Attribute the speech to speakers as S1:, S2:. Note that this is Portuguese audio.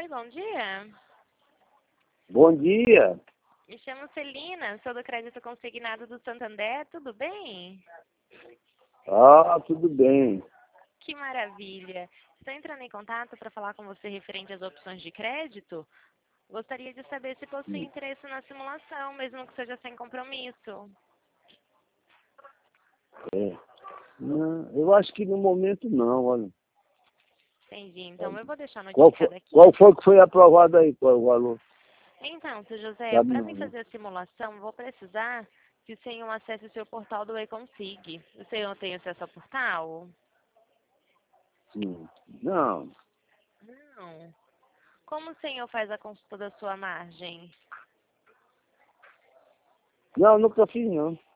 S1: Oi, bom dia.
S2: Bom dia.
S1: Me chamo Celina, sou do Crédito Consignado do Santander, tudo bem?
S2: Tudo bem.
S1: Que maravilha. Estou entrando em contato para falar com você referente às opções de crédito. Gostaria de saber se possui interesse na simulação, mesmo que seja sem compromisso.
S2: Não, eu acho que no momento não, olha.
S1: Entendi, então eu vou deixar
S2: Qual foi,
S1: notificado aqui.
S2: qual foi que foi aprovado aí? Qual é o valor?
S1: Então, seu José,
S2: Sabe
S1: para
S2: não,
S1: mim
S2: né?
S1: fazer a simulação, vou precisar que o senhor acesse o seu portal do eConsig. O senhor tem acesso ao portal?
S2: Sim. Não,
S1: Não. Como o senhor faz a consulta da sua margem?
S2: não, nunca fiz não.